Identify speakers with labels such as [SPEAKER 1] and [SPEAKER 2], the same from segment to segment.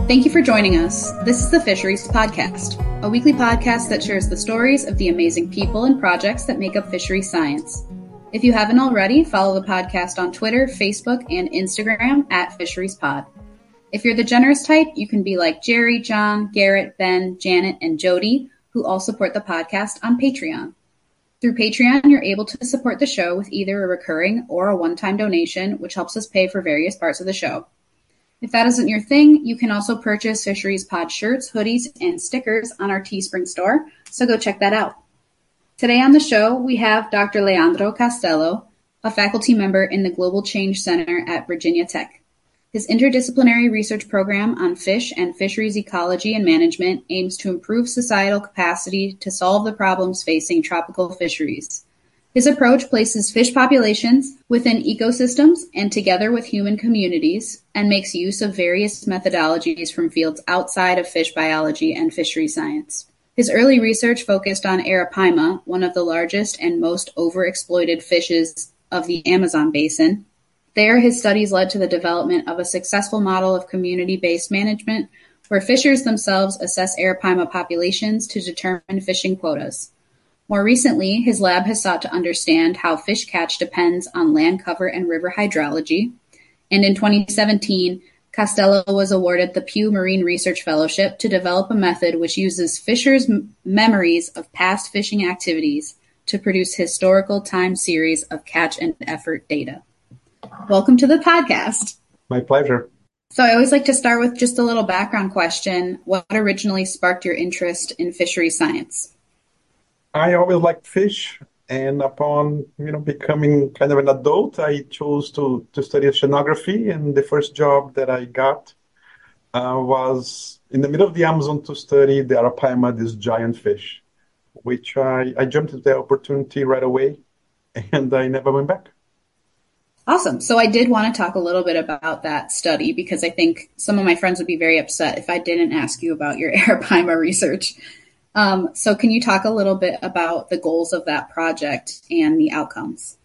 [SPEAKER 1] Thank you for joining us. This is the Fisheries Podcast, a weekly podcast that shares the stories of the amazing people and projects that make up fisheries science. If you haven't already, follow the podcast on Twitter, Facebook, and Instagram at FisheriesPod. If you're the generous type, you can be like Jerry, John, Garrett, Ben, Janet, and Jody, who all support the podcast on Patreon. Through Patreon, you're able to support the show with either a recurring or a one-time donation, which helps us pay for various parts of the show. If that isn't your thing, you can also purchase Fisheries Pod shirts, hoodies, and stickers on our Teespring store, so go check that out. Today on the show, we have Dr. Leandro Castello, a faculty member in the Global Change Center at Virginia Tech. His interdisciplinary research program on fish and fisheries ecology and management aims to improve societal capacity to solve the problems facing tropical fisheries. His approach places fish populations within ecosystems and together with human communities, and makes use of various methodologies from fields outside of fish biology and fishery science. His early research focused on Arapaima, one of the largest and most overexploited fishes of the Amazon basin. There, his studies led to the development of a successful model of community-based management, where fishers themselves assess Arapaima populations to determine fishing quotas. More recently, his lab has sought to understand how fish catch depends on land cover and river hydrology. And in 2017, Castello was awarded the Pew Marine Research Fellowship to develop a method which uses fishers' memories of past fishing activities to produce historical time series of catch and effort data. Welcome to the podcast.
[SPEAKER 2] My pleasure.
[SPEAKER 1] So I always like to start with just a little background question. What originally sparked your interest in fishery science?
[SPEAKER 2] I always liked fish, and upon becoming kind of an adult, I chose to study oceanography. And the first job that I got was in the middle of the Amazon to study the Arapaima, this giant fish, which I jumped at the opportunity right away, and I never went back.
[SPEAKER 1] Awesome. So I did want to talk a little bit about that study, because I think some of my friends would be very upset if I didn't ask you about your Arapaima research. So can you talk a little bit about the goals of that project and the outcomes?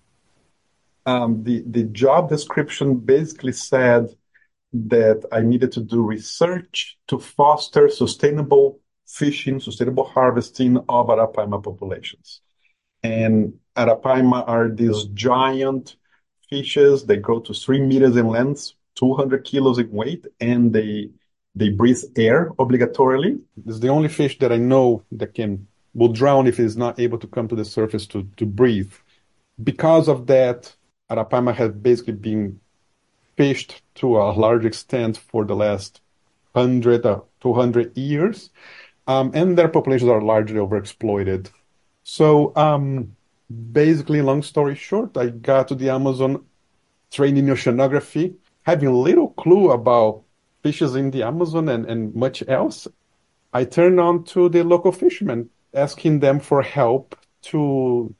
[SPEAKER 2] The job description basically said that I needed to do research to foster sustainable fishing, sustainable harvesting of Arapaima populations. And Arapaima are these giant fishes. They grow to 3 meters in length, 200 kilos in weight, and they breathe air obligatorily. It's the only fish that I know that will drown if it is not able to come to the surface to breathe. Because of that, Arapaima has basically been fished to a large extent for the last 100 or 200 years, and their populations are largely overexploited. So basically, long story short, I got to the Amazon training in oceanography, having little clue about fishes in the Amazon and much else. I turned on to the local fishermen, asking them for help to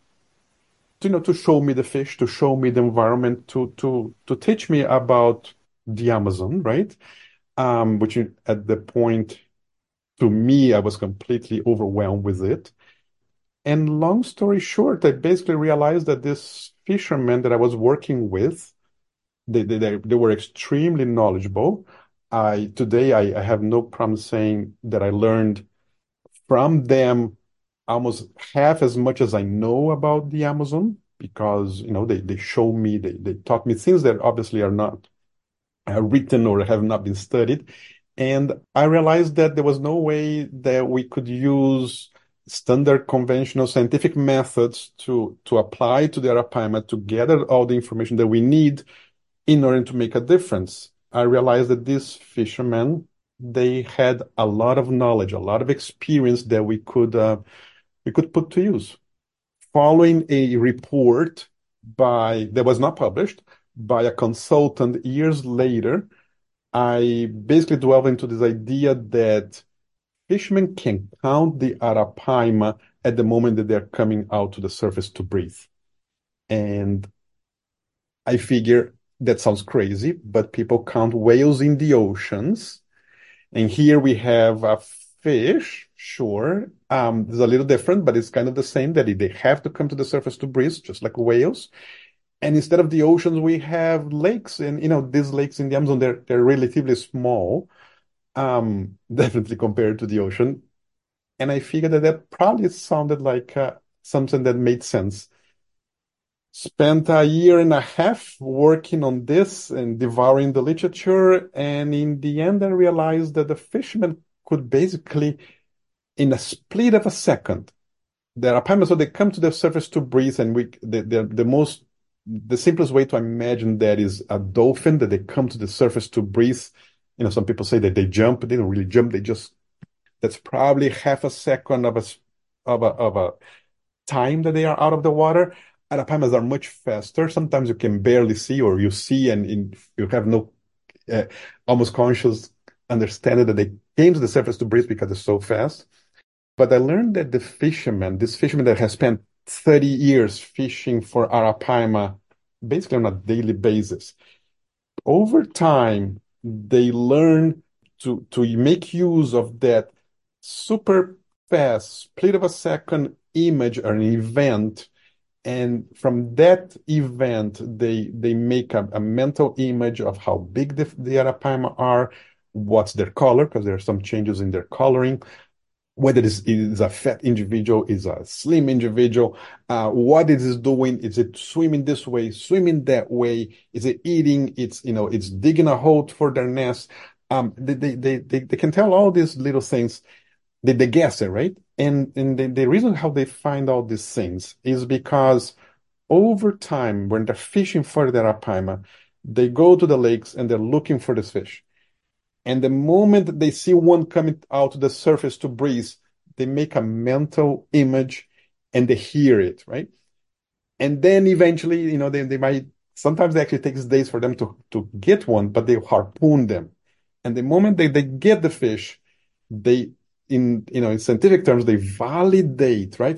[SPEAKER 2] show me the fish, to show me the environment, to teach me about the Amazon, right? Which at the point, to me, I was completely overwhelmed with it. And long story short, I basically realized that this fishermen that I was working with, they were extremely knowledgeable. Today I have no problem saying that I learned from them almost half as much as I know about the Amazon, because they show me, they taught me things that obviously are not written or have not been studied. And I realized that there was no way that we could use standard conventional scientific methods to apply to the Arapaima to gather all the information that we need in order to make a difference. I realized that these fishermen, they had a lot of knowledge, a lot of experience that we could put to use. Following a report that was not published by a consultant years later, I basically delved into this idea that fishermen can count the Arapaima at the moment that they're coming out to the surface to breathe. And I figure that sounds crazy, but people count whales in the oceans. And here we have a fish, sure. It's a little different, but it's kind of the same, that they have to come to the surface to breathe, just like whales. And instead of the oceans, we have lakes. And, these lakes in the Amazon, they're relatively small. definitely compared to the ocean. And I figured that that probably sounded like something that made sense. Spent a year and a half working on this and devouring the literature, and in the end, I realized that the fishermen could basically, in a split of a second, there are times so they come to the surface to breathe, and the simplest way to imagine that is a dolphin that they come to the surface to breathe. Some people say that they jump, but they don't really jump. That's probably half a second of a time that they are out of the water. Arapaima are much faster. Sometimes you can barely see, or you see and you have no uh, almost conscious understanding that they came to the surface to breathe because they're so fast. But I learned that this fisherman that has spent 30 years fishing for Arapaima, basically on a daily basis, over time, they learn to make use of that super fast split of a second image or an event. And from that event, they make a mental image of how big the Arapaima are, what's their color, because there are some changes in their coloring, whether it is a fat individual, is a slim individual, what it is doing, is it swimming this way, swimming that way, is it eating, it's digging a hole for their nest. They can tell all these little things. They guess it, right? And the reason how they find all these things is because over time, when they're fishing for the arapaima, they go to the lakes and they're looking for this fish. And the moment they see one coming out to the surface to breathe, they make a mental image and they hear it, right? And then eventually, they might, sometimes it actually takes days for them to get one, but they harpoon them. And the moment they get the fish, they, in scientific terms, they validate, right?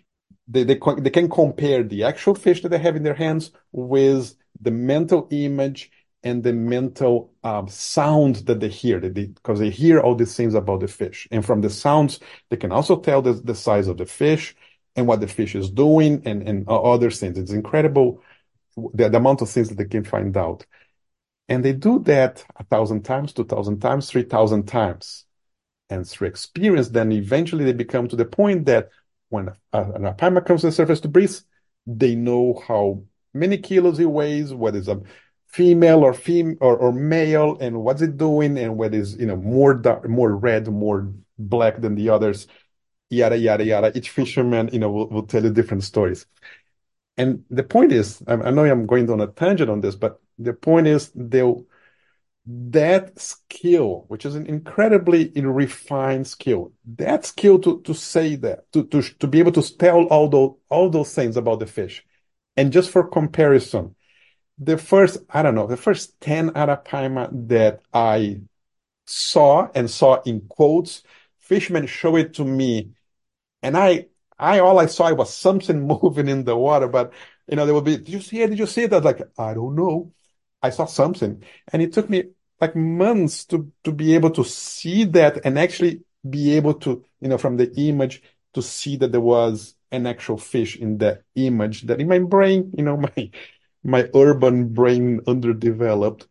[SPEAKER 2] They can compare the actual fish that they have in their hands with the mental image and the mental sound that they hear, because they hear all these things about the fish. And from the sounds, they can also tell the size of the fish and what the fish is doing and other things. It's incredible the amount of things that they can find out. And they do that 1,000 times, 2,000 times, 3,000 times. And through experience, then eventually they become to the point that when an arapaima comes to the surface to breathe, they know how many kilos it weighs, whether it's a female or male, and what's it doing, and whether it's more dark, more red, more black than the others, yada yada yada. Each fisherman will tell you different stories. And the point is, I know I'm going on a tangent on this, but the point is that skill, which is an incredibly refined skill, that skill to say that, to be able to tell all those things about the fish. And just for comparison, the first 10 arapaima that I saw in quotes, fishermen show it to me, and all I saw was something moving in the water, but they would be, did you see it? Did you see it? I was like, I don't know. I saw something. And it took me like months to be able to see that and actually be able to, from the image to see that there was an actual fish in that image that in my brain, my urban brain underdeveloped.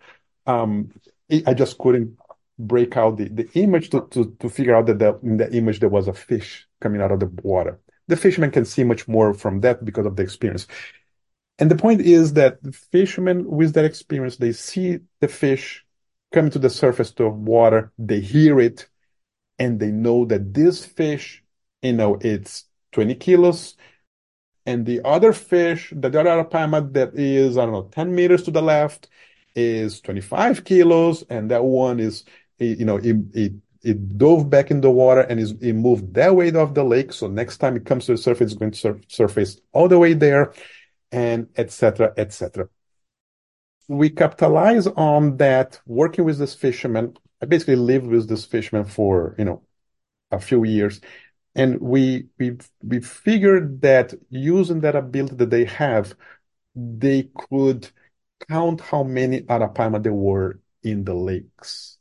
[SPEAKER 2] I just couldn't break out the image to figure out that in the image there was a fish coming out of the water. The fisherman can see much more from that because of the experience. And the point is that the fishermen, with that experience, they see the fish coming to the surface of water, they hear it, and they know that this fish, it's 20 kilos, and the other fish, the other arapaima that is, I don't know, 10 meters to the left is 25 kilos, and that one is, it dove back in the water and it moved that way off the lake. So next time it comes to the surface, it's going to surface all the way there, and etc., etc. We capitalize on that working with this fisherman. I basically lived with this fisherman for, a few years. And we figured that using that ability that they have, they could count how many arapaima there were in the lakes.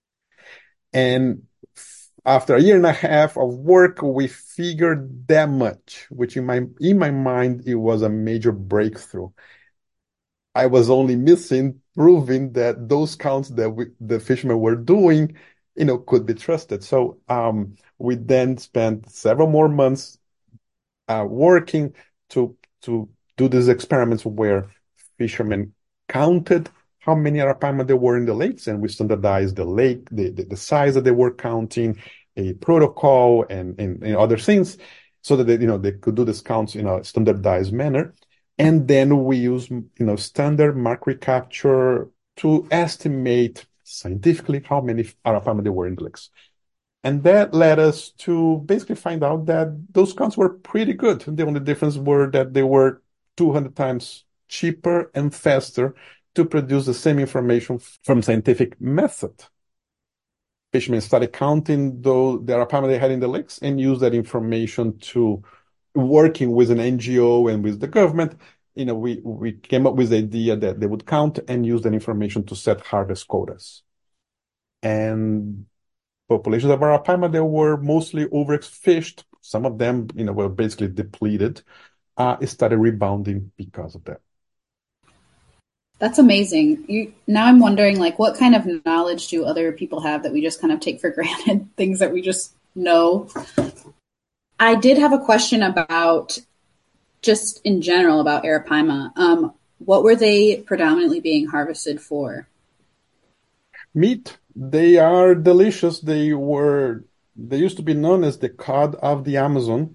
[SPEAKER 2] And after a year and a half of work, we figured that much, which in my mind, it was a major breakthrough. I was only missing proving that those counts that the fishermen were doing, could be trusted. So we then spent several more months working to do these experiments where fishermen counted how many arapaima there were in the lakes, and we standardized the lake, the size that they were counting, a protocol, and other things, so that they could do these counts in a standardized manner. And then we use standard mark recapture to estimate scientifically how many arapaima there were in the lakes. And that led us to basically find out that those counts were pretty good. The only difference were that they were 200 times cheaper and faster to produce the same information from scientific method. Fishermen started counting the arapaima they had in the lakes and used that information to working with an NGO and with the government. We came up with the idea that they would count and use that information to set harvest quotas. And populations of arapaima, they were mostly overfished. Some of them, were basically depleted. It started rebounding because of that.
[SPEAKER 1] That's amazing. Now I'm wondering, like, what kind of knowledge do other people have that we just kind of take for granted, things that we just know? I did have a question about, just in general, about arapaima. What were they predominantly being harvested for?
[SPEAKER 2] Meat. They are delicious. They used to be known as the cod of the Amazon.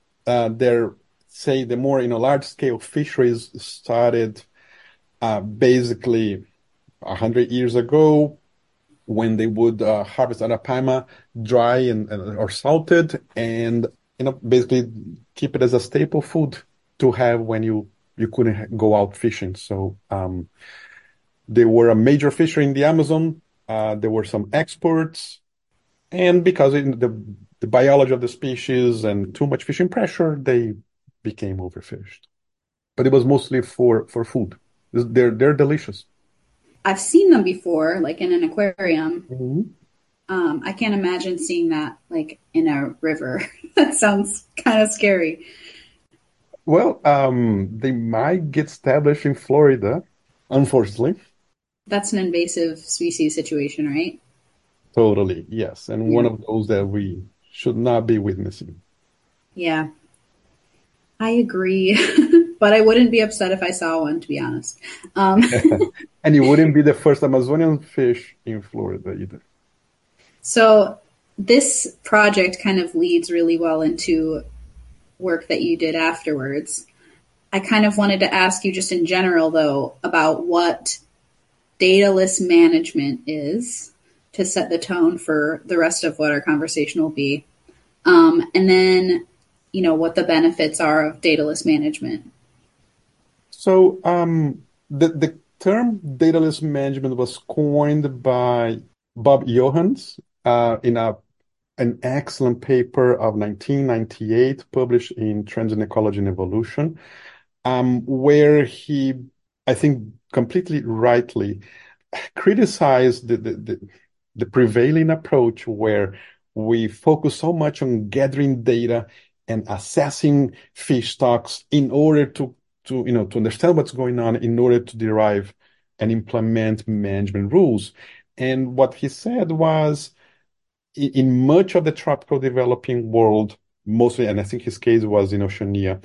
[SPEAKER 2] The more large scale fisheries started basically 100 years ago, when they would harvest arapaima dry and or salted, and basically keep it as a staple food to have when you couldn't go out fishing. So they were a major fishery in the Amazon. There were some exports, and because the biology of the species and too much fishing pressure, they became overfished. But it was mostly for food. They're delicious.
[SPEAKER 1] I've seen them before, like in an aquarium. Mm-hmm. I can't imagine seeing that like in a river. That sounds kind of scary.
[SPEAKER 2] Well, they might get established in Florida, unfortunately.
[SPEAKER 1] That's an invasive species situation, right?
[SPEAKER 2] Totally, yes. And one of those that we should not be witnessing.
[SPEAKER 1] Yeah, I agree. But I wouldn't be upset if I saw one, to be honest.
[SPEAKER 2] And you wouldn't be the first Amazonian fish in Florida either.
[SPEAKER 1] So this project kind of leads really well into work that you did afterwards. I kind of wanted to ask you just in general, though, about what dataless management is, to set the tone for the rest of what our conversation will be. And then, what the benefits are of dataless management.
[SPEAKER 2] So the term dataless management was coined by Bob Johans in an excellent paper of 1998 published in Trends in Ecology and Evolution, where he, I think completely rightly, criticized the prevailing approach where we focus so much on gathering data and assessing fish stocks in order to understand what's going on, in order to derive and implement management rules. And what he said was, in much of the tropical developing world, mostly, and I think his case was in Oceania,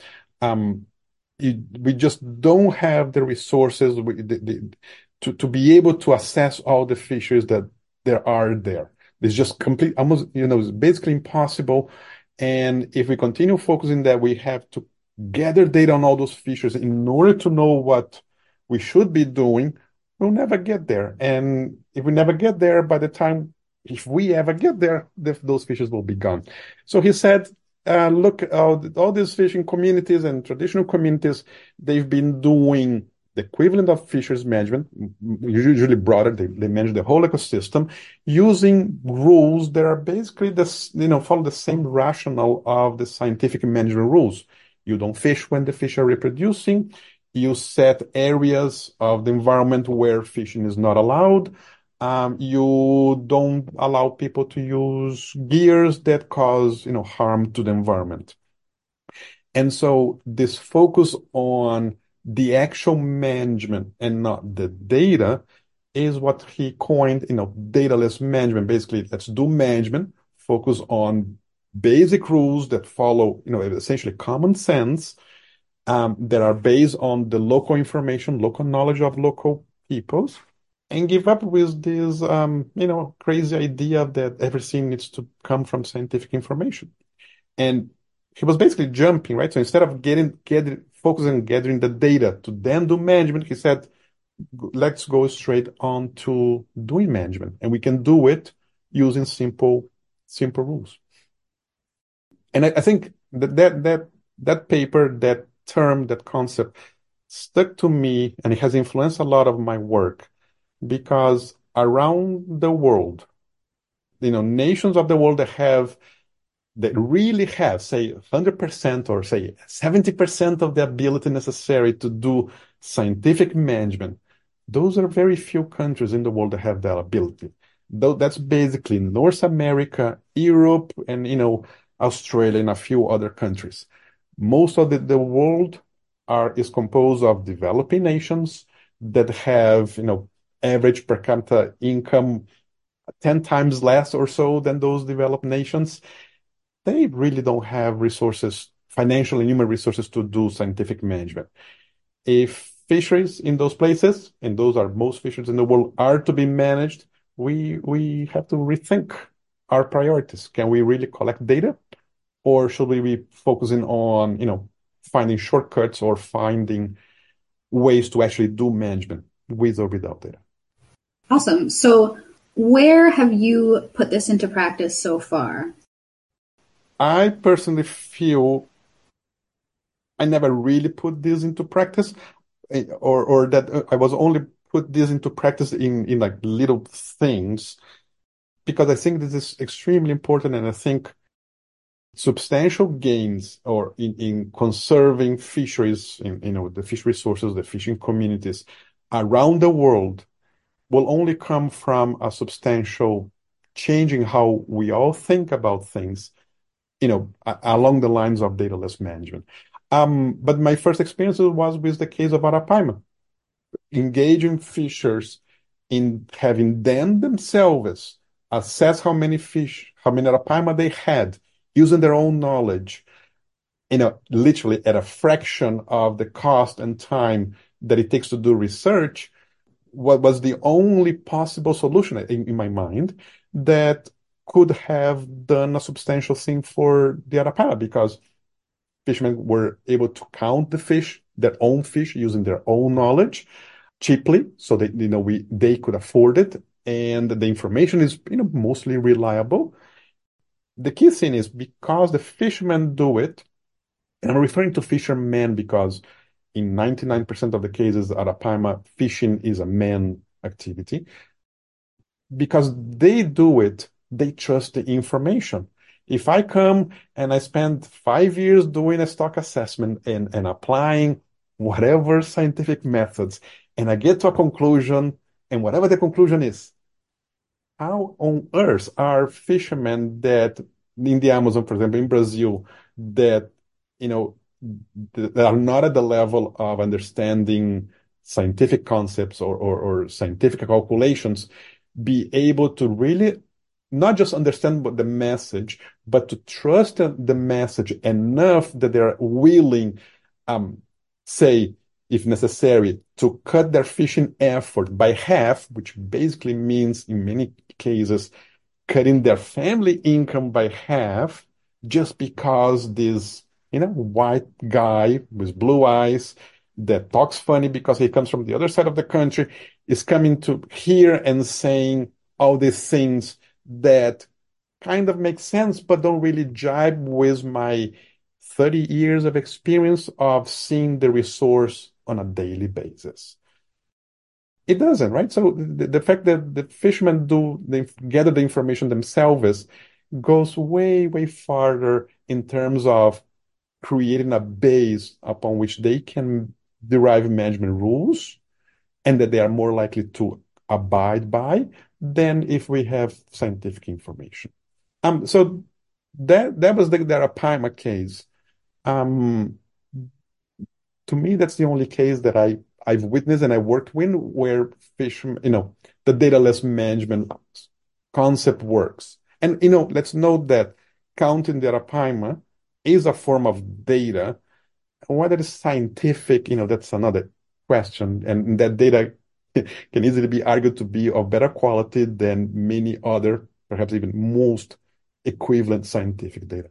[SPEAKER 2] we just don't have the resources to be able to assess all the fisheries that there are there. It's just almost, it's basically impossible. And if we continue focusing that, we have to gather data on all those fisheries in order to know what we should be doing. We'll never get there. And if we never get there, if we ever get there, those fishes will be gone. So he said, look, all these fishing communities and traditional communities, they've been doing the equivalent of fisheries management, usually broader. They manage the whole ecosystem using rules that are basically follow the same rationale of the scientific management rules. You don't fish when the fish are reproducing. You set areas of the environment where fishing is not allowed. You don't allow people to use gears that cause, harm to the environment. And so this focus on the actual management and not the data is what he coined, dataless management. Basically, let's do management, focus on basic rules that follow, essentially common sense, that are based on the local information, local knowledge of local peoples, and give up with this, crazy idea that everything needs to come from scientific information. And he was basically jumping, right? So instead of focusing on gathering the data to then do management, he said, let's go straight on to doing management. And we can do it using simple rules. And I think that paper, that term, that concept stuck to me, and it has influenced a lot of my work because around the world, nations of the world that really have, say, 100% or say 70% of the ability necessary to do scientific management, those are very few countries in the world that have that ability. Though that's basically North America, Europe, and Australia and a few other countries. Most of the world is composed of developing nations that have average per capita income 10 times less or so than those developed nations. They really don't have resources, financial and human resources, to do scientific management. If fisheries in those places, and those are most fisheries in the world, are to be managed, we have to rethink our priorities. Can we really collect data, or should we be focusing on finding shortcuts or finding ways to actually do management with or without data?
[SPEAKER 1] Awesome. So where have you put this into practice so far?
[SPEAKER 2] I personally feel I never really put this into practice, or that I was only put this into practice in like little things, because I think this is extremely important, and I think substantial gains or in conserving fisheries, the fish resources, the fishing communities around the world, will only come from a substantial change in how we all think about things, along the lines of dataless management. But my first experience was with the case of Arapaima, engaging fishers in having them themselves assess how many Arapaima they had, using their own knowledge, literally at a fraction of the cost and time that it takes to do research. What was the only possible solution in my mind that could have done a substantial thing for the Arapaima, because fishermen were able to count the fish, their own fish, using their own knowledge cheaply, so that they could afford it, and the information is mostly reliable. The key thing is, because the fishermen do it, and I'm referring to fishermen because in 99% of the cases, Arapaima fishing is a man activity. Because they do it, they trust the information. If I come and I spend 5 years doing a stock assessment and applying whatever scientific methods, and I get to a conclusion, and whatever the conclusion is, how on earth are fishermen that in the Amazon, for example, in Brazil, that that are not at the level of understanding scientific concepts or scientific calculations, be able to really not just understand the message, but to trust the message enough that they're willing, say, if necessary, to cut their fishing effort by half, which basically means in many cases cutting their family income by half, just because this white guy with blue eyes that talks funny because he comes from the other side of the country is coming to here and saying all these things that kind of make sense, but don't really jibe with my 30 years of experience of seeing the resource on a daily basis. It doesn't, right? So the fact that the fishermen they gather the information themselves goes way, way farther in terms of creating a base upon which they can derive management rules, and that they are more likely to abide by than if we have scientific information. So that was the Arapaima case. To me, that's the only case that I've witnessed and I worked with where the data less management concept works. And, let's note that counting the Arapaima is a form of data. Whether it's scientific, that's another question. And that data can easily be argued to be of better quality than many other, perhaps even most equivalent scientific data.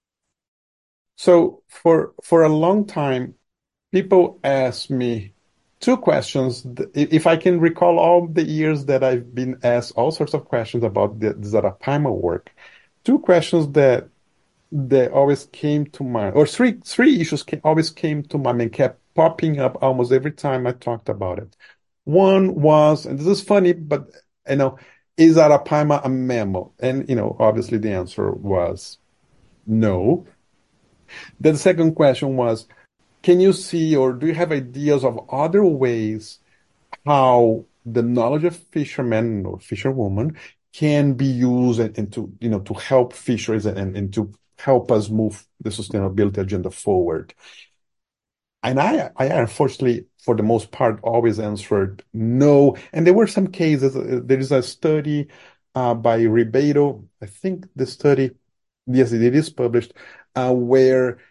[SPEAKER 2] So for a long time, people ask me two questions. If I can recall all the years that I've been asked all sorts of questions about the Arapaima work, two questions that always came to mind, or three issues always came to mind and kept popping up almost every time I talked about it. One was, and this is funny, but is Arapaima a mammal? And obviously the answer was no. Then the second question was, can you see or do you have ideas of other ways how the knowledge of fishermen or fisherwomen can be used and to help fisheries and to help us move the sustainability agenda forward? And I unfortunately, for the most part, always answered no. And there were some cases. There is a study by Ribeiro. I think the study, yes, it is published, where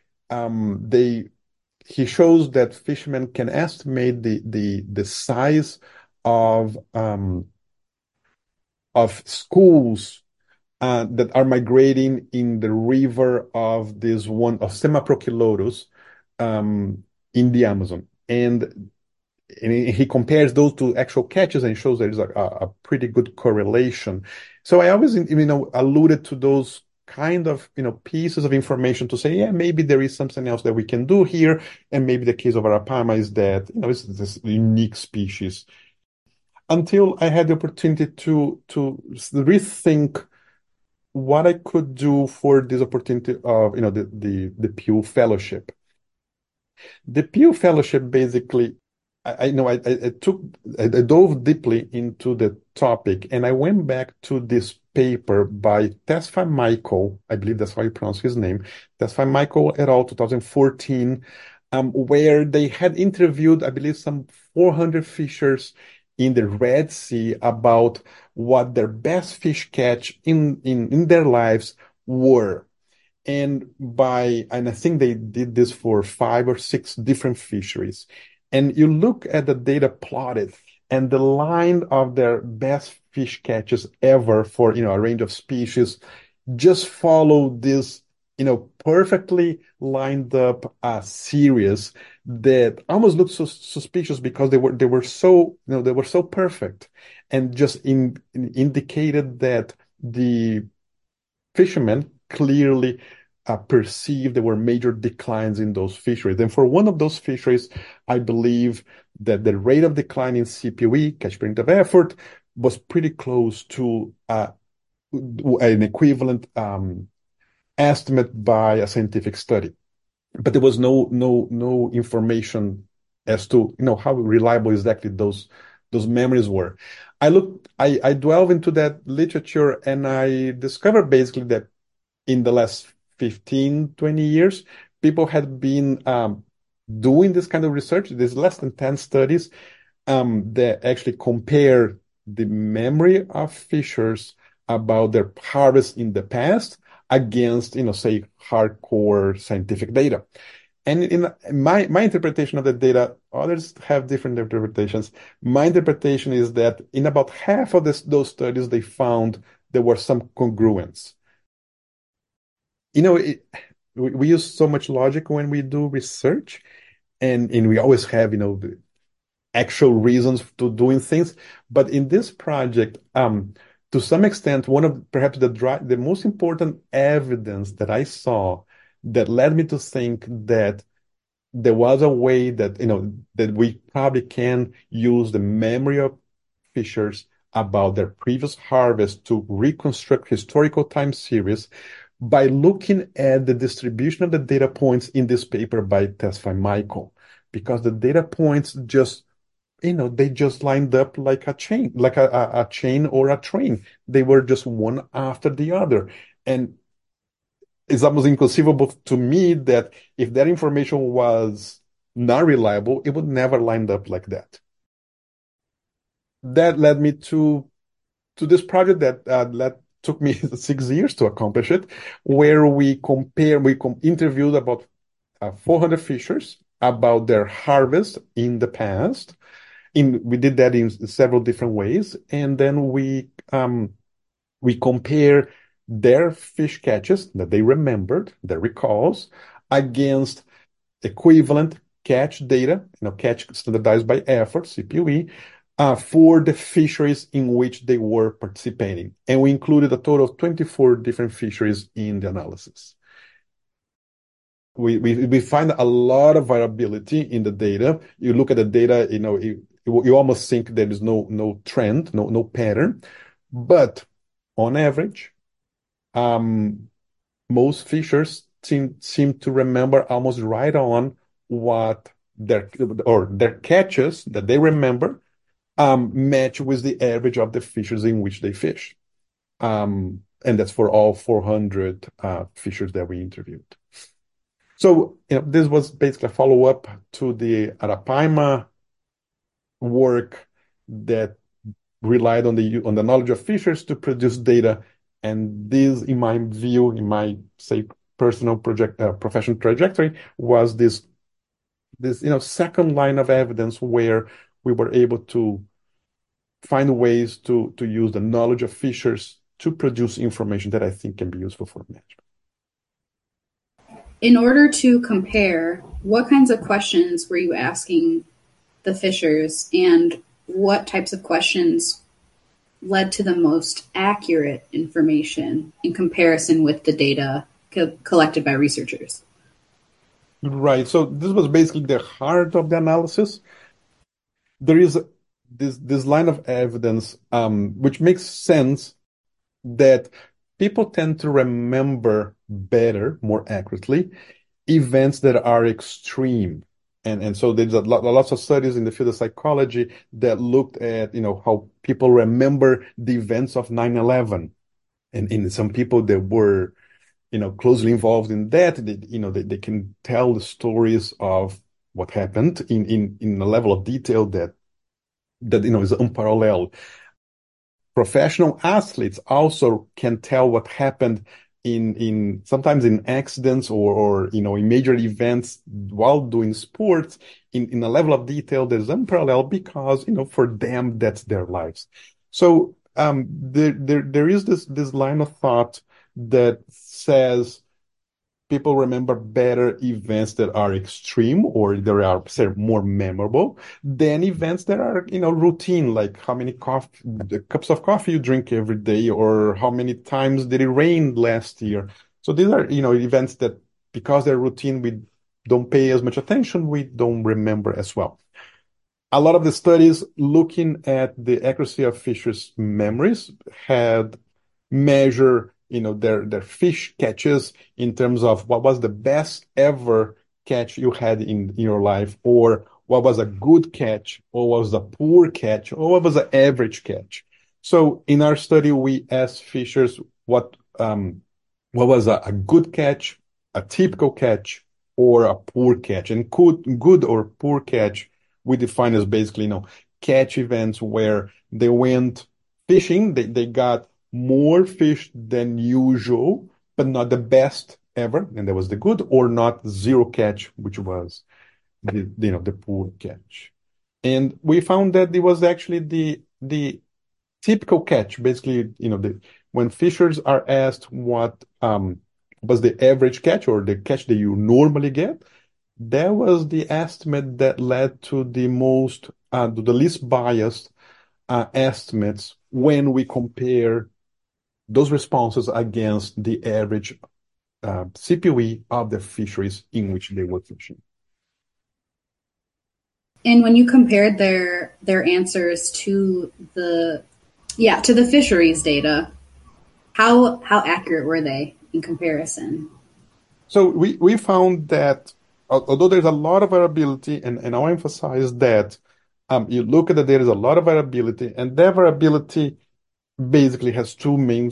[SPEAKER 2] he shows that fishermen can estimate the size of schools that are migrating in the river of this one of Semaprochilotus in the Amazon, and he compares those to actual catches and shows there is a pretty good correlation. So I always alluded to those kind of pieces of information to say, yeah, maybe there is something else that we can do here, and maybe the case of Arapaima is that it's this unique species. Until I had the opportunity to rethink what I could do for this opportunity of the Pew Fellowship. The Pew Fellowship basically, I dove deeply into the topic, and I went back to this paper by Tesfaye Michael, I believe that's how you pronounce his name, Tesfaye Michael et al. 2014, where they had interviewed, I believe, some 400 fishers in the Red Sea about what their best fish catch in their lives were. And I think they did this for 5 or 6 different fisheries. And you look at the data plotted and the line of their best fish catches ever for, a range of species just follow this, perfectly lined up series that almost looked so suspicious because they were so, they were so perfect and just indicated that the fishermen clearly perceived there were major declines in those fisheries. And for one of those fisheries, I believe that the rate of decline in CPE, catch per unit of effort, was pretty close to an equivalent estimate by a scientific study. But there was no information as to how reliable exactly those memories were. I delved into that literature and I discovered basically that in the last 15, 20 years, people had been doing this kind of research. There's less than 10 studies that actually compare the memory of fishers about their harvest in the past against, say, hardcore scientific data. And in my interpretation of the data, others have different interpretations. My interpretation is that in about half of those studies, they found there were some congruence. We use so much logic when we do research, and we always have, the actual reasons to doing things. But in this project, to some extent, one of perhaps the most important evidence that I saw that led me to think that there was a way that, that we probably can use the memory of fishers about their previous harvest to reconstruct historical time series by looking at the distribution of the data points in this paper by Tesfaye Michael, because the data points just, they just lined up like a chain, like a chain or a train. They were just one after the other. And it's almost inconceivable to me that if that information was not reliable, it would never line up like that. That led me to this project that took me 6 years to accomplish it, where interviewed about 400 fishers about their harvest in the past. We did that in several different ways, and then we compare their fish catches that they remembered, their recalls, against equivalent catch data, catch standardized by effort, CPUE, for the fisheries in which they were participating. And we included a total of 24 different fisheries in the analysis. We find a lot of variability in the data. You look at the data, you almost think there is no trend, no pattern. But on average, most fishers seem to remember almost right on what their catches that they remember match with the average of the fisheries in which they fish. And that's for all 400 fishers that we interviewed. So, this was basically a follow-up to the Arapaima work that relied on the knowledge of fishers to produce data. And this, in my view, in my, say, personal professional trajectory, was this second line of evidence where we were able to find ways to use the knowledge of fishers to produce information that I think can be useful for management.
[SPEAKER 1] In order to compare, what kinds of questions were you asking the fishers, and what types of questions led to the most accurate information in comparison with the data collected by researchers?
[SPEAKER 2] Right. So this was basically the heart of the analysis. There is this line of evidence, which makes sense, that people tend to remember better, more accurately, events that are extreme. And so there's lots of studies in the field of psychology that looked at, how people remember the events of 9/11. And in some people that were, closely involved in that, they can tell the stories of what happened in a level of detail that is unparalleled. Professional athletes also can tell what happened in sometimes in accidents or in major events while doing sports in a level of detail that is unparalleled, because for them that's their lives. So there is this line of thought that says people remember better events that are extreme or that are, say, more memorable than events that are, routine, like how many cups of coffee you drink every day, or how many times did it rain last year. So these are, events that, because they're routine, we don't pay as much attention, we don't remember as well. A lot of the studies looking at the accuracy of fishers' memories had measure their fish catches in terms of what was the best ever catch you had in your life, or what was a good catch, or what was a poor catch, or what was an average catch. So in our study, we asked fishers what was a good catch, a typical catch, or a poor catch. And good or poor catch we define as basically catch events where they went fishing, they got more fish than usual, but not the best ever, and that was the good, or not zero catch, which was the poor catch. And we found that it was actually the typical catch, basically, when fishers are asked what was the average catch or the catch that you normally get, that was the estimate that led to the least biased estimates when we compare those responses against the average CPUE of the fisheries in which they were fishing.
[SPEAKER 1] And when you compared their answers to the fisheries data, how accurate were they in comparison?
[SPEAKER 2] So we found that although there's a lot of variability, and I'll emphasize that you look at the data, there's a lot of variability, and that variability basically has two main,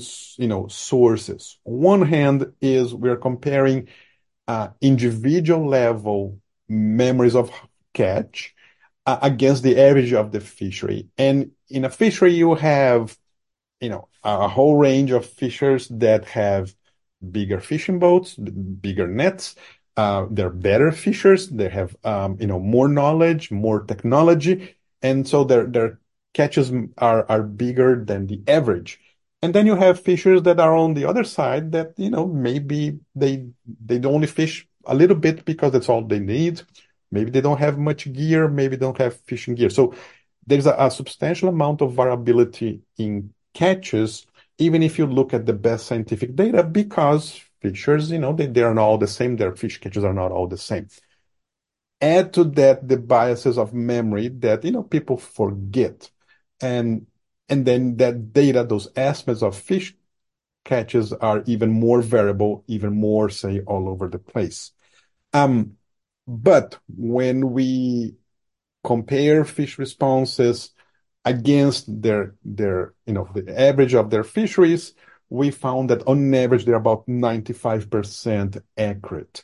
[SPEAKER 2] sources. On one hand is we're comparing individual level memories of catch against the average of the fishery. And in a fishery, you have, a whole range of fishers that have bigger fishing boats, bigger nets. They're better fishers. They have, more knowledge, more technology. And so their catches are bigger than the average. And then you have fishers that are on the other side that, maybe they only fish a little bit because that's all they need. Maybe they don't have much gear. Maybe they don't have fishing gear. So there's a substantial amount of variability in catches, even if you look at the best scientific data, because fishers, they are not all the same. Their fish catches are not all the same. Add to that the biases of memory that, people forget. And then that data, those estimates of fish catches are even more variable, even more, say, all over the place. But when we compare fish responses against the average of their fisheries, we found that on average they're about 95% accurate.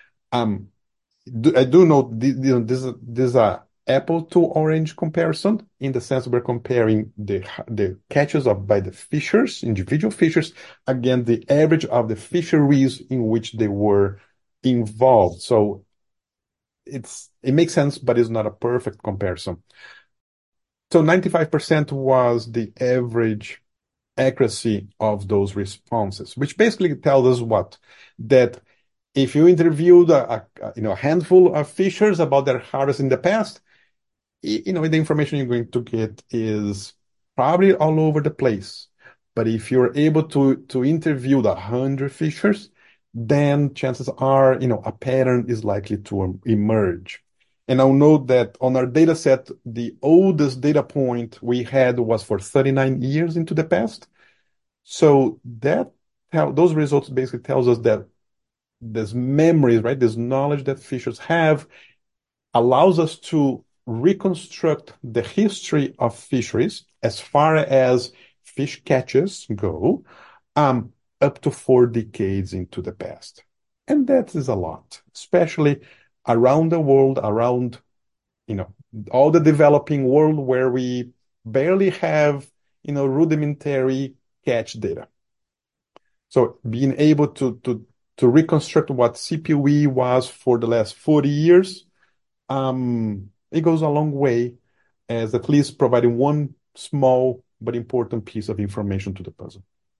[SPEAKER 2] I do know this is a apple to orange comparison in the sense we're comparing the catches by the fishers, individual fishers, against the average of the fisheries in which they were involved. So it makes sense, but it's not a perfect comparison. So 95% was the average accuracy of those responses, which basically tells us what? That if you interviewed a handful of fishers about their harvest in the past, the information you're going to get is probably all over the place. But if you're able to interview 100 fishers, then chances are, a pattern is likely to emerge. And I'll note that on our data set, the oldest data point we had was for 39 years into the past. So those results basically tells us that this memories, right, this knowledge that fishers have allows us to reconstruct the history of fisheries as far as fish catches go, up to 4 decades into the past. And that is a lot, especially around the world, around, all the developing world where we barely have, rudimentary catch data. So being able to reconstruct what CPUE was for the last 40 years, it goes a long way as at least providing one small but important piece of information to the puzzle.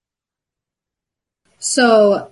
[SPEAKER 1] So,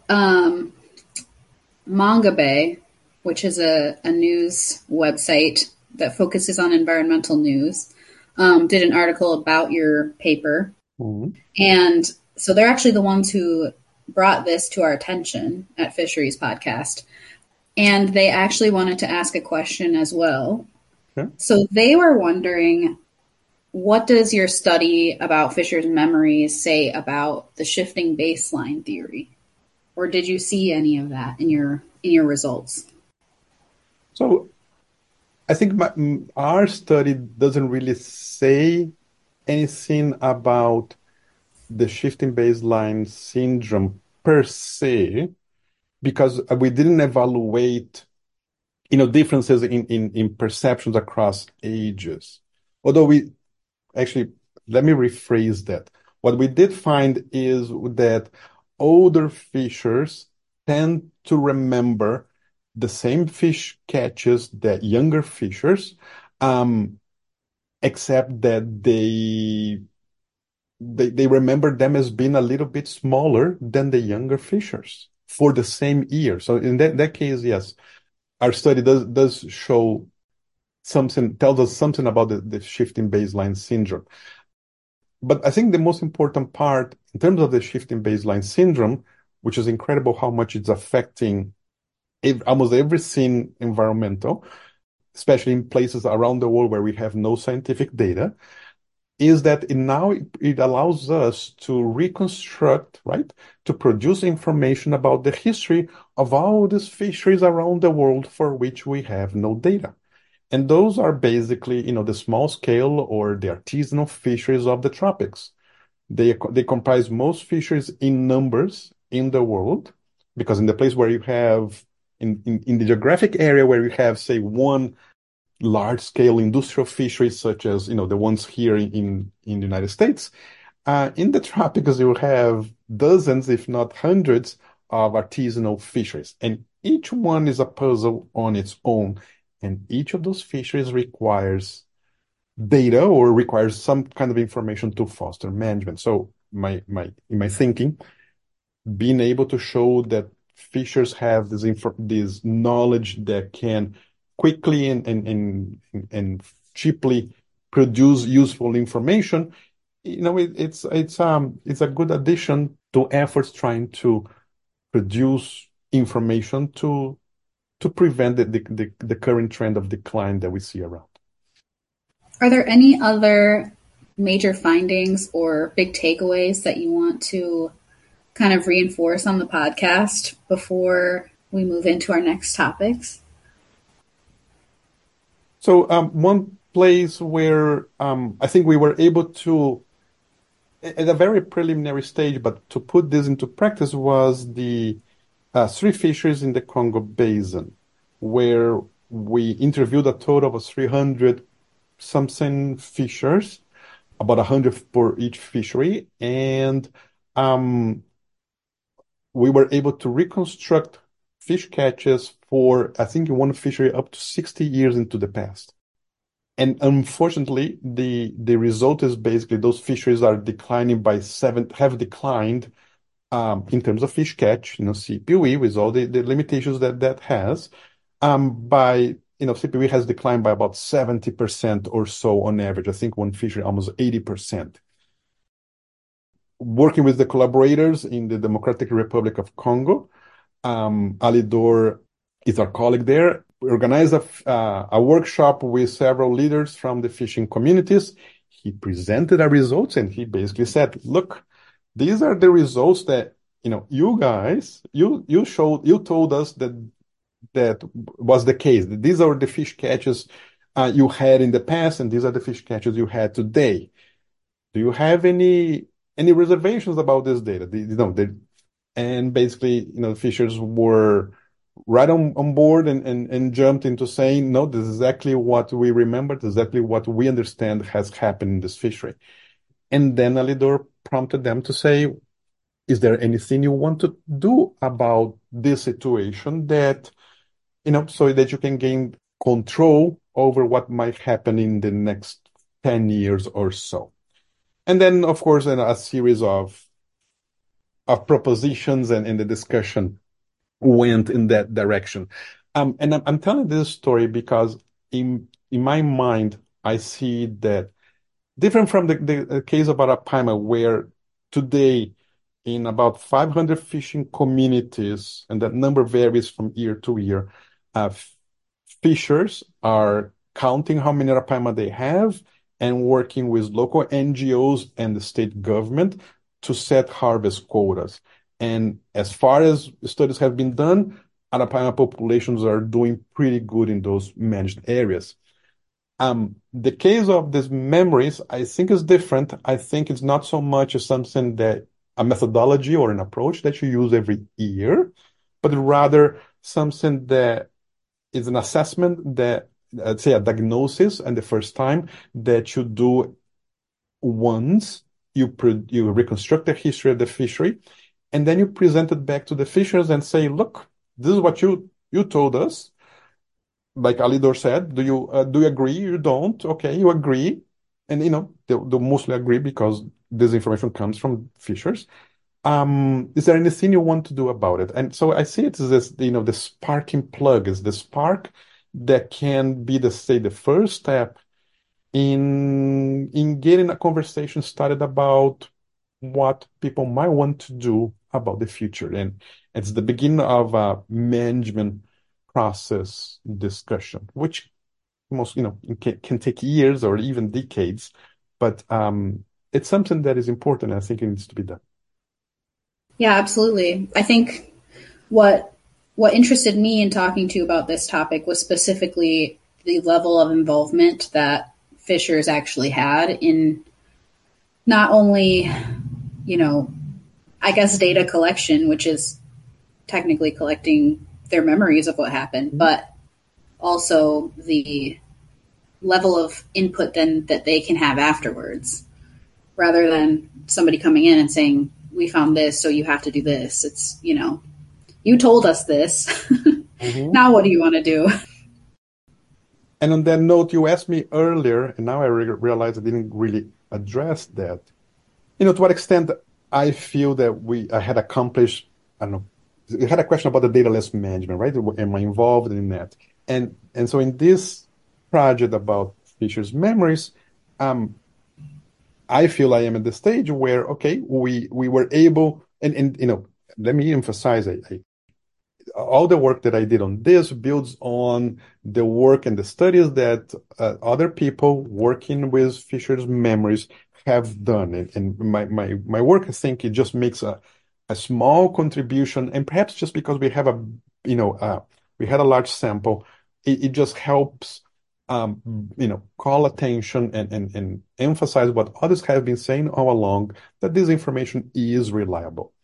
[SPEAKER 1] Mongabay, which is a news website that focuses on environmental news, did an article about your paper.
[SPEAKER 2] Mm-hmm.
[SPEAKER 1] And so they're actually the ones who brought this to our attention at Fisheries Podcast. And they actually wanted to ask a question as well.
[SPEAKER 2] Okay.
[SPEAKER 1] So they were wondering, what does your study about fishers' memories say about the shifting baseline theory? Or did you see any of that in your results?
[SPEAKER 2] So I think our study doesn't really say anything about the shifting baseline syndrome per se, because we didn't evaluate, differences in perceptions across ages. Although let me rephrase that. What we did find is that older fishers tend to remember the same fish catches that younger fishers, except that they remember them as being a little bit smaller than the younger fishers for the same year. So in that case, yes, our study does show something, tells us something about the shifting baseline syndrome. But I think the most important part in terms of the shifting baseline syndrome, which is incredible how much it's affecting almost everything environmental, especially in places around the world where we have no scientific data, is that it allows us to reconstruct, right, to produce information about the history of all these fisheries around the world for which we have no data. And those are basically, the small scale or the artisanal fisheries of the tropics. They comprise most fisheries in numbers in the world, because in the place where you have in the geographic area where you have, say, one large-scale industrial fishery, such as the ones here in the United States. In the tropics, you have dozens, if not hundreds, of artisanal fisheries, and each one is a puzzle on its own. And each of those fisheries requires data or requires some kind of information to foster management. So in my thinking, being able to show that fishers have this knowledge that can quickly and cheaply produce useful information, it's a good addition to efforts trying to produce information to prevent the current trend of decline that we see around.
[SPEAKER 1] Are there any other major findings or big takeaways that you want to kind of reinforce on the podcast before we move into our next topics?
[SPEAKER 2] So one place where I think we were able to, at a very preliminary stage, but to put this into practice, was the 3 fisheries in the Congo Basin, where we interviewed a total of 300 something fishers, about 100 for each fishery, and we were able to reconstruct fish catches for, I think, in one fishery up to 60 years into the past. And unfortunately, the result is basically those fisheries are declining have declined in terms of fish catch, CPE, with all the limitations that has. CPE has declined by about 70% or so on average. I think one fishery almost 80%. Working with the collaborators in the Democratic Republic of Congo, Alidor is our colleague there. We organized a workshop with several leaders from the fishing communities. He presented our results and he basically said, look, these are the results that, you guys, you told us that was the case. These are the fish catches you had in the past, and these are the fish catches you had today. Do you have any reservations about this data? And basically, the fishers were right on board and jumped into saying, no, this is exactly what we remember, this is exactly what we understand has happened in this fishery. And then Alidor prompted them to say, is there anything you want to do about this situation that, so that you can gain control over what might happen in the next 10 years or so? And then, of course, a series of propositions and the discussion went in that direction. And I'm telling this story because in my mind, I see that different from the case of Arapaima, where today in about 500 fishing communities, and that number varies from year to year, fishers are counting how many Arapaima they have and working with local NGOs and the state government to set harvest quotas. And as far as studies have been done, Arapaima populations are doing pretty good in those managed areas. The case of these memories, I think, is different. I think it's not so much something that a methodology or an approach that you use every year, but rather something that is an assessment that, let's say, a diagnosis, and the first time that you do once you reconstruct the history of the fishery, and then you present it back to the fishers and say, look, this is what you told us. Like Alidor said, do you agree? You don't? Okay, you agree. And, they'll mostly agree because this information comes from fishers. Is there anything you want to do about it? And so I see it as this, the sparking plug is the spark that can be the first step in getting a conversation started about what people might want to do about the future. And it's the beginning of a management process discussion, which most, can take years or even decades, but it's something that is important. I think it needs to be done.
[SPEAKER 1] Yeah, absolutely. I think what interested me in talking to you about this topic was specifically the level of involvement that fishers actually had in not only, I guess, data collection, which is technically collecting their memories of what happened, but also the level of input then that they can have afterwards, rather than somebody coming in and saying, we found this, so you have to do this. It's, you told us this.
[SPEAKER 2] Mhm.
[SPEAKER 1] Now what do you want to do?
[SPEAKER 2] And on that note, you asked me earlier, and now I realize I didn't really address that. To what extent I feel that I had accomplished, I don't know, you had a question about the data less management, right? Am I involved in that? And so in this project about Fisher's memories, um, I feel I am at the stage where, okay, we were able, and let me emphasize, all the work that I did on this builds on the work and the studies that other people working with Fisher's memories have done. And my work, I think, it just makes a small contribution, and perhaps just because we have we had a large sample, it just helps call attention and emphasize what others have been saying all along, that this information is reliable.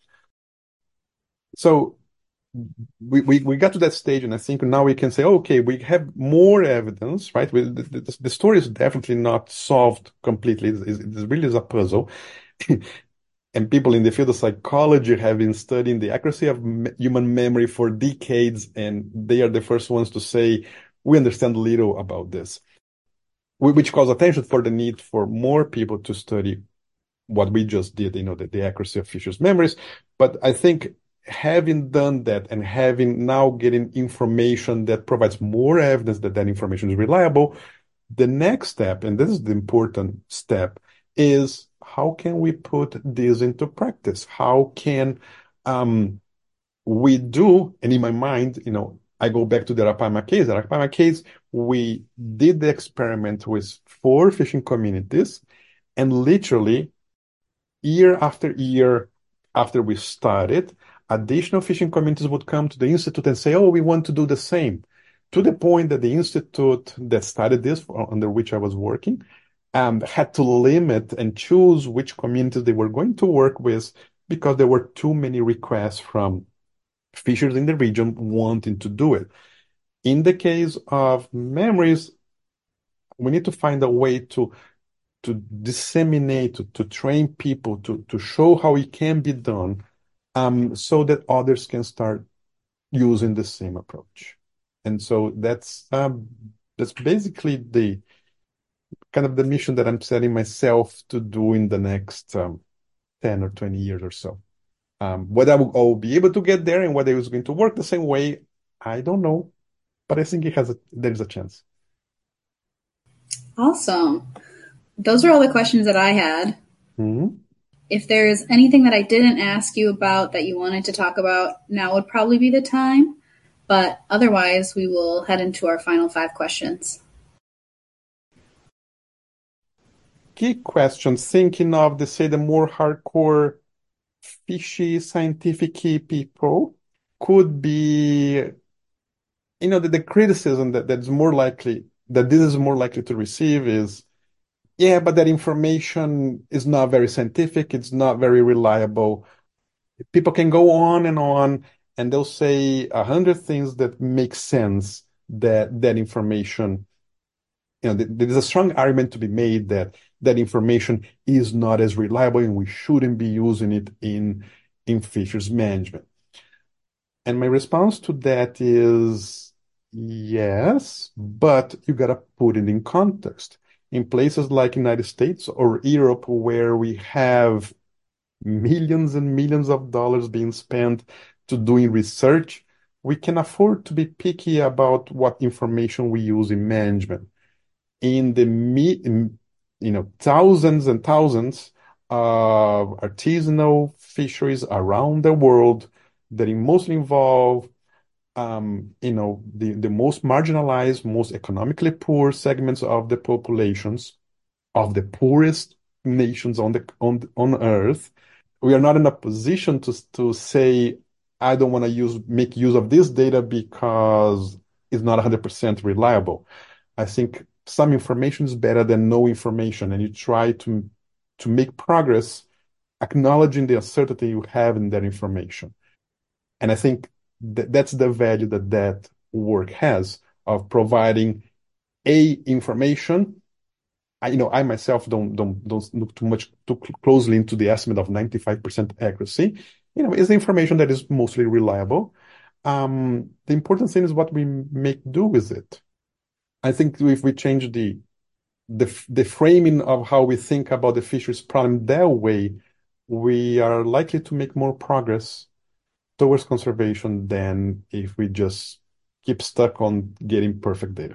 [SPEAKER 2] So we got to that stage, and I think now we can say, okay, we have more evidence, right? The story is definitely not solved completely. It really is a puzzle. And people in the field of psychology have been studying the accuracy of human memory for decades, and they are the first ones to say, we understand little about this, which calls attention for the need for more people to study what we just did, the accuracy of Fisher's memories. But I think having done that and having now getting information that provides more evidence that that information is reliable, the next step, and this is the important step, is how can we put this into practice? How can we do, and in my mind, I go back to the Arapaima case. The Arapaima case, we did the experiment with 4 fishing communities, and literally year after year after we started, additional fishing communities would come to the Institute and say, oh, we want to do the same. To the point that the Institute that started this, under which I was working, had to limit and choose which communities they were going to work with because there were too many requests from fishers in the region wanting to do it. In the case of memories, we need to find a way to disseminate, to train people, to show how it can be done, so that others can start using the same approach. And so that's basically the kind of the mission that I'm setting myself to do in the next 10 or 20 years or so. Whether I'll be able to get there and whether it's going to work the same way, I don't know, but I think there's a chance.
[SPEAKER 1] Awesome. Those are all the questions that I had.
[SPEAKER 2] Mhm.
[SPEAKER 1] If there's anything that I didn't ask you about that you wanted to talk about, now would probably be the time. But otherwise, we will head into our final 5 questions.
[SPEAKER 2] Key questions, thinking of the more hardcore fishy scientific people could be, the criticism that this is more likely to receive is, yeah, but that information is not very scientific, it's not very reliable. People can go on, and they'll say 100 things that make sense that information, there's a strong argument to be made that that information is not as reliable and we shouldn't be using it in Fisher's management. And my response to that is yes, but you got to put it in context. In places like United States or Europe, where we have millions and millions of dollars being spent to doing research, we can afford to be picky about what information we use in management. Thousands and thousands of artisanal fisheries around the world that mostly involve the most marginalized, most economically poor segments of the populations of the poorest nations on earth. We are not in a position to say, I don't want to make use of this data because it's not 100% reliable. I think some information is better than no information, and you try to make progress acknowledging the uncertainty you have in that information. And I think That's the value that that work has of providing information. I myself don't look too closely into the estimate of 95% accuracy. It's the information that is mostly reliable. The important thing is what we make do with it. I think if we change the framing of how we think about the fisheries problem that way, we are likely to make more progress towards conservation than if we just keep stuck on getting perfect data.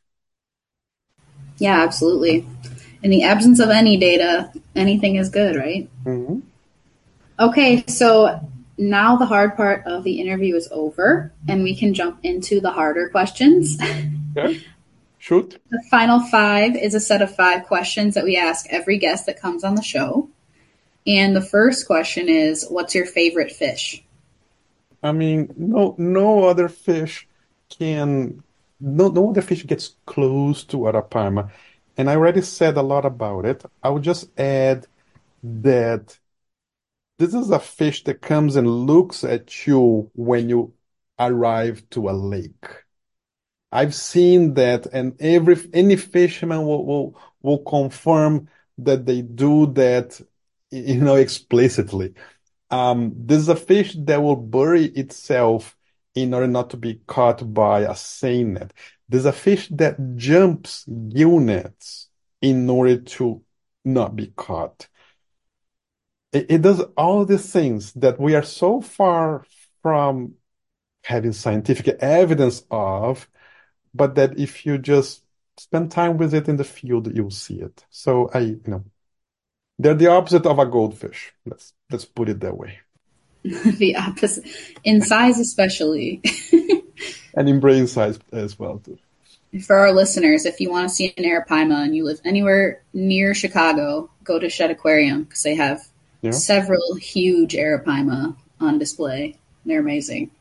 [SPEAKER 1] Yeah, absolutely. In the absence of any data, anything is good, right?
[SPEAKER 2] Mm-hmm.
[SPEAKER 1] Okay, so now the hard part of the interview is over, and we can jump into the harder questions.
[SPEAKER 2] Yeah, shoot.
[SPEAKER 1] The final five is a set of 5 questions that we ask every guest that comes on the show. And the first question is, what's your favorite fish?
[SPEAKER 2] I mean, no other fish can, no other fish gets close to Arapaima. And I already said a lot about it. I would just add that this is a fish that comes and looks at you when you arrive to a lake. I've seen that, and any fisherman will confirm that they do that, explicitly. This is a fish that will bury itself in order not to be caught by a seine net. There's a fish that jumps gill nets in order to not be caught. It does all these things that we are so far from having scientific evidence of, but that if you just spend time with it in the field, you'll see it. So they're the opposite of a goldfish. Let's put it that way.
[SPEAKER 1] The opposite, in size especially.
[SPEAKER 2] And in brain size as well, too.
[SPEAKER 1] For our listeners, if you want to see an arapaima and you live anywhere near Chicago, go to Shedd Aquarium because they have
[SPEAKER 2] Yeah.
[SPEAKER 1] several huge arapaima on display. They're amazing.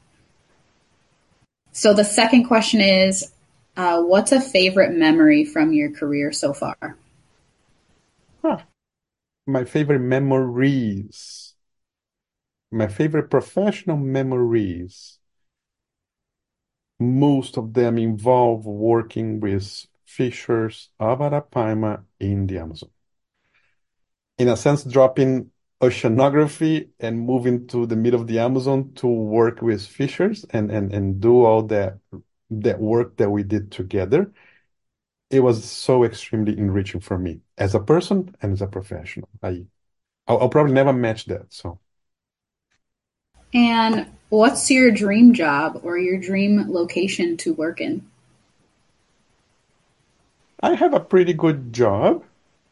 [SPEAKER 1] So the second question is, what's a favorite memory from your career so far?
[SPEAKER 2] Huh. My favorite memories. My favorite professional memories. Most of them involve working with fishers of Arapaima in the Amazon. In a sense, dropping oceanography and moving to the middle of the Amazon to work with fishers and do all that work that we did together. It was so extremely enriching for me as a person and as a professional. I'll probably never match that. So
[SPEAKER 1] And what's your dream job or your dream location to work in?
[SPEAKER 2] I have a pretty good job.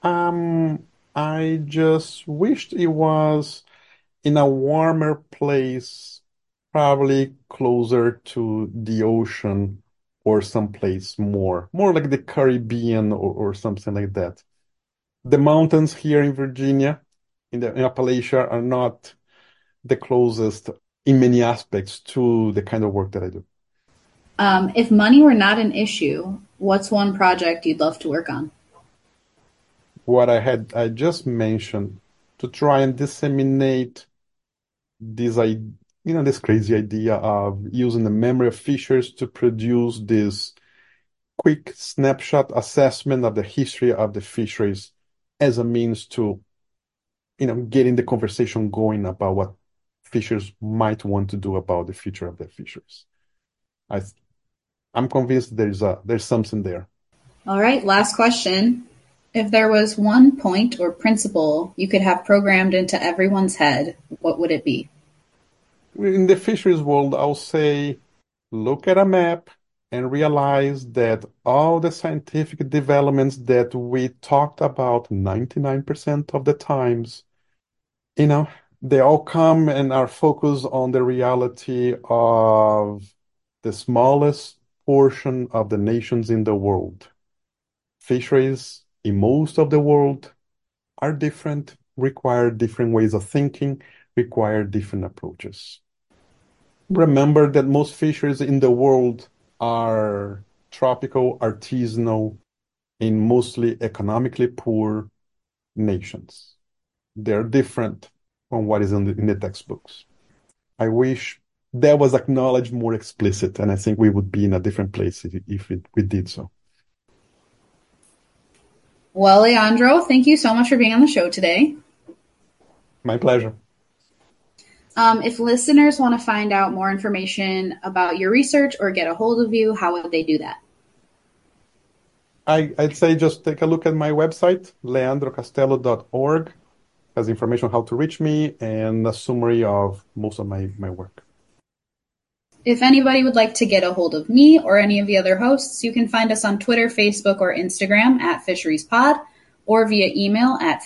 [SPEAKER 2] I just wished it was in a warmer place, probably closer to the ocean or someplace more like the Caribbean or something like that. The mountains here in Virginia, in Appalachia, are not the closest in many aspects to the kind of work that I do.
[SPEAKER 1] If money were not an issue, what's one project you'd love to work on?
[SPEAKER 2] What I just mentioned, to try and disseminate this crazy idea of using the memory of fishers to produce this quick snapshot assessment of the history of the fisheries as a means to, getting the conversation going about what fishers might want to do about the future of their fisheries. I'm convinced there's something there.
[SPEAKER 1] All right, last question. If there was one point or principle you could have programmed into everyone's head, what would it be?
[SPEAKER 2] In the fisheries world, I'll say look at a map and realize that all the scientific developments that we talked about 99% of the times, they all come and are focused on the reality of the smallest portion of the nations in the world. Fisheries in most of the world are different, require different ways of thinking, require different approaches. Remember that most fisheries in the world are tropical, artisanal, in mostly economically poor nations. They're different from what is in the textbooks. I wish that was acknowledged more explicit. And I think we would be in a different place if we did so.
[SPEAKER 1] Well, Leandro, thank you so much for being on the show today.
[SPEAKER 2] My pleasure.
[SPEAKER 1] If listeners want to find out more information about your research or get a hold of you, how would they do that?
[SPEAKER 2] I'd say just take a look at my website, leandrocastello.org. Has information on how to reach me and a summary of most of my work.
[SPEAKER 1] If anybody would like to get a hold of me or any of the other hosts, you can find us on Twitter, Facebook, or Instagram at FisheriesPod, or via email at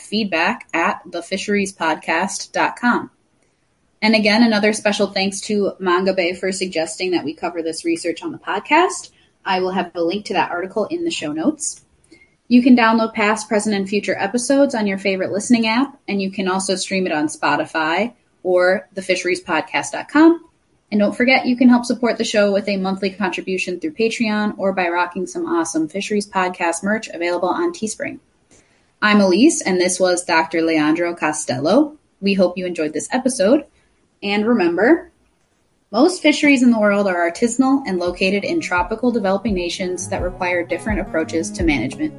[SPEAKER 1] feedback@thefisheriespodcast.com. And again, another special thanks to Manga Bay for suggesting that we cover this research on the podcast. I will have a link to that article in the show notes. You can download past, present, and future episodes on your favorite listening app, and you can also stream it on Spotify or thefisheriespodcast.com. And don't forget, you can help support the show with a monthly contribution through Patreon or by rocking some awesome Fisheries Podcast merch available on Teespring. I'm Elise, and this was Dr. Leandro Castello. We hope you enjoyed this episode. And remember, most fisheries in the world are artisanal and located in tropical developing nations that require different approaches to management.